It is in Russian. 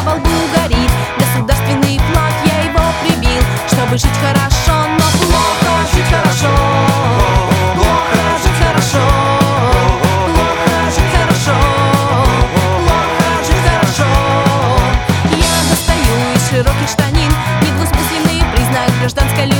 во лбу горит. Государственный флаг, я его прибил, чтобы жить хорошо, но плохо жить хорошо. Плохо жить хорошо. Плохо жить хорошо. Плохо жить хорошо. Я достаю из широких штанин недвусмысленный признак гражданской любви.